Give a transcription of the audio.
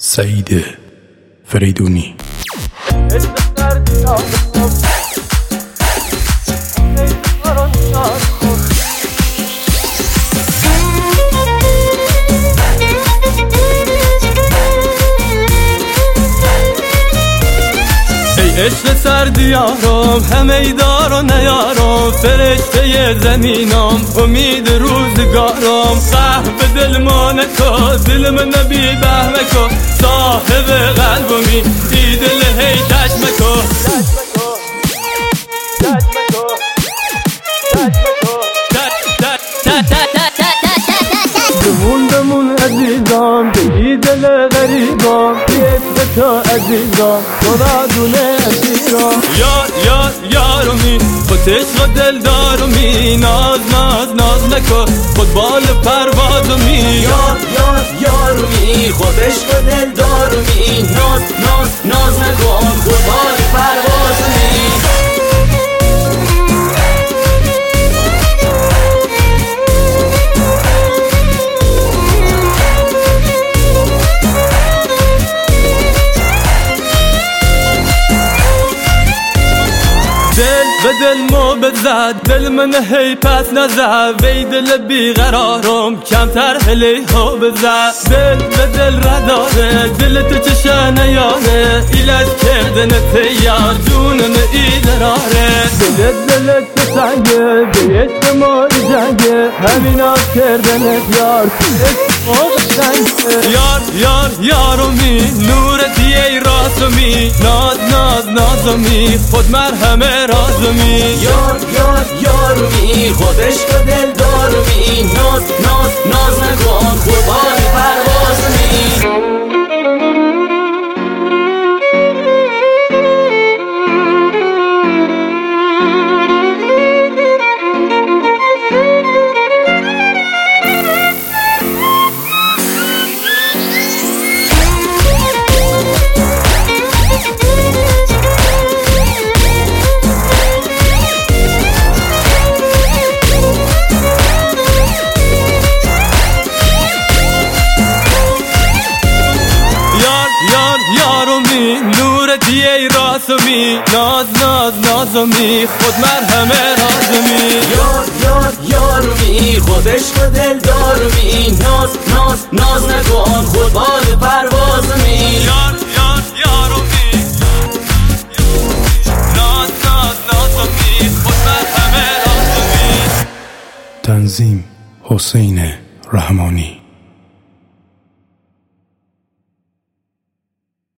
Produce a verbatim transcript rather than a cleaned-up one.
سعید فریدونی. عشق سر دیارم همه دار و نیارم، فرشته زمینم امید روزگارم. قهب دل مانه کو دل من نبی بهمه کو، صاحب قلبمی ای دل هی چشمه کو دمون دمون عزیزم بگی دل غریبم، بیت تو عزیزم خدا دونه اسیرم. یار یار یارمی خود عشق و دل دارمی، ناز ناز ناز نکن خود بال پروازمی. یار یار یارمی خود عشق و دل دارمی، ناز ناز ناز نکن خود بال پروازمی. دل به دل مو بزد دل من هی پس نزد، وی دل بیقرارم کمتر هلی ها بزد. دل به دل رداره دل تو چشه نیاره، ایلت کردن تیار جونم ای دراره. دل دل تو سنگه بیشت ما جنگه، همین آز کردن یار یار یار یارمی نورتی ای راسمی، ناز ناز نازمی خود مرهم رازمی. یار یار یارمی خود عشق و دل دارمی، ناز ناز ناز نکن خود بال پروازمی. نورتی ای راسمی، ناز ناز نازمی خود مرهم رازمی. یار یار یارمی خود عشق و دل دارمی، ناز ناز ناز نکن خود بال پروازمی. یار یار یارمی ناز ناز نازمی خود مرهم رازمی. تنظیم حسین رحمانی.